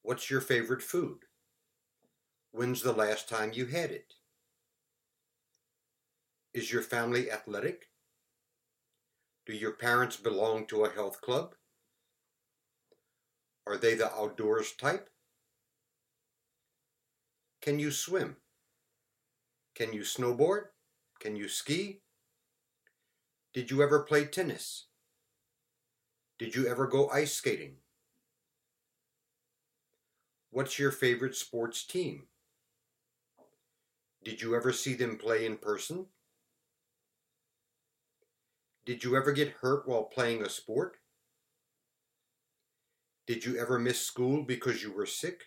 What's your favorite food? When's the last time you had it? Is your family athletic? Do your parents belong to a health club? Are they the outdoors type? Can you swim? Can you snowboard? Can you ski? Did you ever play tennis? Did you ever go ice skating? What's your favorite sports team? Did you ever see them play in person? Did you ever get hurt while playing a sport? Did you ever miss school because you were sick?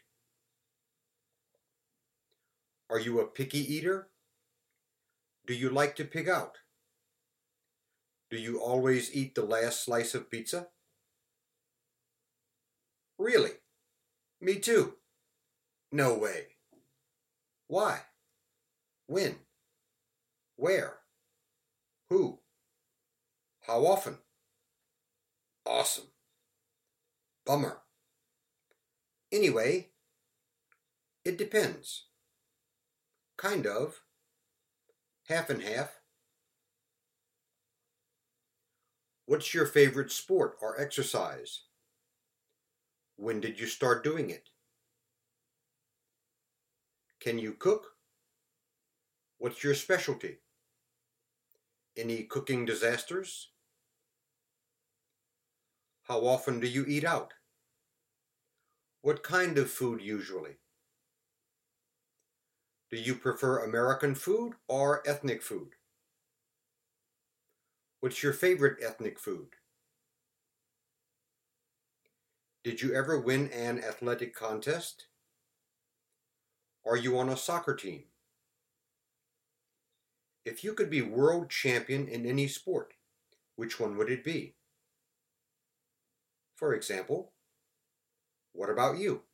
Are you a picky eater? Do you like to pig out? Do you always eat the last slice of pizza? Really? Me too. No way. Why? When? Where? Who? How often? Awesome. Bummer. Anyway, it depends. Kind of. Half and half. What's your favorite sport or exercise? When did you start doing it? Can you cook? What's your specialty? Any cooking disasters? How often do you eat out? What kind of food usually? Do you prefer American food or ethnic food? What's your favorite ethnic food? Did you ever win an athletic contest? Are you on a soccer team? If you could be world champion in any sport, which one would it be? For example, what about you?